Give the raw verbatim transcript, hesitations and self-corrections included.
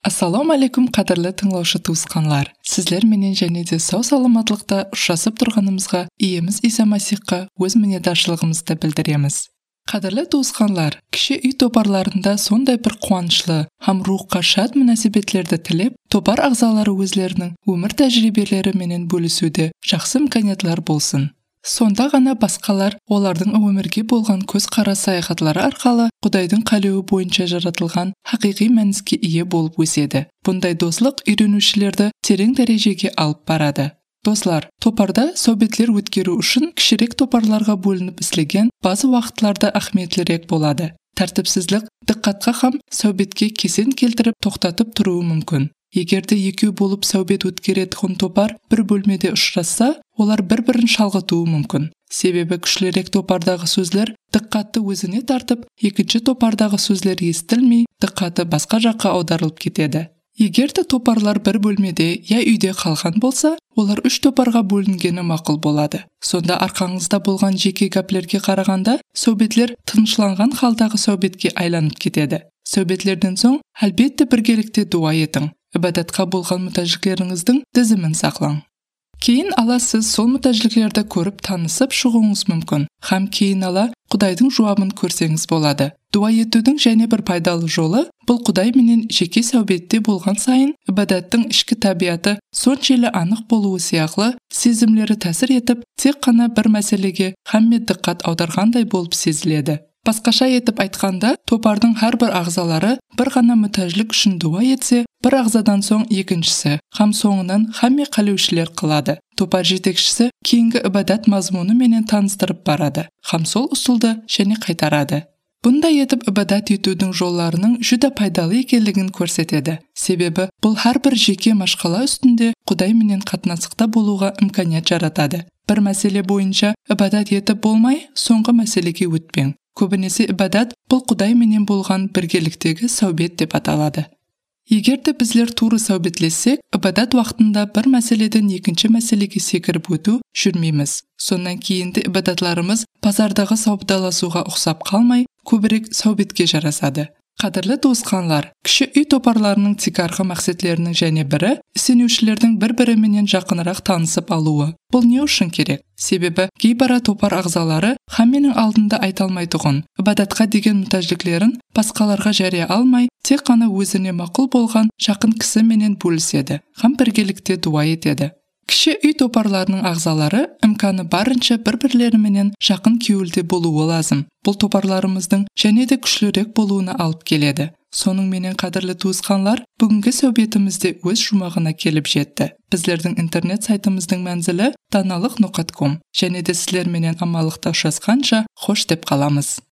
Ассаламу алейкум, қадірлі тыңлаушы туысқанлар. Сізлер менен және де сау саламатлықта ұшасып тұрғанымызға, иеміз Иса Масихқа өз мінеташылығымызды білдіреміз. Қадірлі туысқанлар, кіші үй топарларында сондай бір қуанышлы, һәм рухқа шат мөнәсәбәтләрді тілеп, топар ағзалары өзлерінің өмір тәжірибелері менен бөлісуде жақсы имканиятлар болсын. Сонда ғана басқалар олардың өмірге болған көз қара саяхатлары арқылы Құдайдың қалауы бойынша жаратылған хақиқи мәніске ие болып өседі. Бұндай достық үйренушілерді терең дәрежеге алып барады. Достар, топарда сөйбетлер өткеру үшін кішірек топарларға бөлініп істелген базы уақытларда ахметлірек болады. Тәртіпсізлік диққатқа һәм сөйбетке кесен келтіріп тоқтатып тұруы мүмкін. Егерде екеу болып сөйбет өткеретін топар бір бөлмеде ұшырасса, олар бір-бірін шалғытуы мүмкін. Себебі күшлерек топардағы сөздер диққатты өзіне тартып, екінші топардағы сөздер естілмей, диққаты басқа жаққа аударылып кетеді. Егерде топарлар бір бөлмеде я үйде қалған болса, олар үш топарға бөлінгені мақұл болады. Сонда арқаңызда болған жеке гәплерге қарағанда, сөйбетлер тынышланған халдағы сөйбетке айланып кетеді. Сөйбетлерден соң, әлбетте біргелікте дуа етің. Ибадатқа болған мұтажлықлеріңіздің тізімін сақлаң. Кейін ала сіз сол мұтажлықлерді көріп танысып шығуыңыз мүмкін. Һәм кейін ала Құдайдың жауабын көрсеңіз болады. Дуа етудің және бір пайдалы жолы бұл Құдай менен жеке сөйбетте болған сайын ибадаттың ішкі табиаты соншелі анық болуы сияқлы сезімлері тәсір етіп, тек қана бір мәселеге һәмме диққат аударғандай болып сезіледі. Басқаша етіп айтқанда, топардың әрбір ағзалары бір ғана мұтажлық үшін дуа етсе, бір ағзадан соң екіншісі, һәм соңынан һәмме қалаушылар қылады. Топар жетекшісі кейінгі ибадат мазмұны менен таныстырып барады, һәм сол ұсулды және қайтарады. Бұндай етіп ибадат етудің жолларының жүдә пайдалы екенлігін көрсетеді. Себебі бұл әрбір жеке машқала үстінде Құдай менен қатынасықта болуға имканият жаратады. Бір мәселе бойынша ибадат етіп болмай, соңғы мәселеге өтпең. Көбінесе ибадат бұл Құдай менен болған біргеліктегі сөйбет деп аталады. Егерде біздер туры сөйбетлессек, ибадат уақытында бір мәселеден екінші мәселеге секіріп өту жүрмейміз. Сонан кейінді ибадатларымыз базардағы саудаласуға ұқсап қалмай, көбірек сөйбетке жарасады. Қадірлі туысқанлар, кіші үй топарларының тикарғы мақсатларының және бірі ісенушілердің бір-біріменен жақынырақ танысып алуы. Бұл не үшін керек? Себебі кейбір топар ағзалары һәмменің алдында айталмайтұғын, ибадатқа деген мұтажлықлерін басқаларға жария алмай, тек қана өзіне мақұл болған жақын кісі менен бөліседі, һәм біргелікте дуа етеді. Кіші үй топарларының ағзалары имканы барынша бір-бірлеріменен жақын кеуілде болуы лазым. Бұл топарларымыздың және де күшлірек болуына алып келеді. Соның менен қадірлі туысқанлар, бүгінгі сөйбетімізде өз жұмағына келіп жетті. Біздердің интернет сайтымыздың мәнзілі даналық нұқта ком және де сіздер менен амалықта ұшасқанша хош деп қаламыз.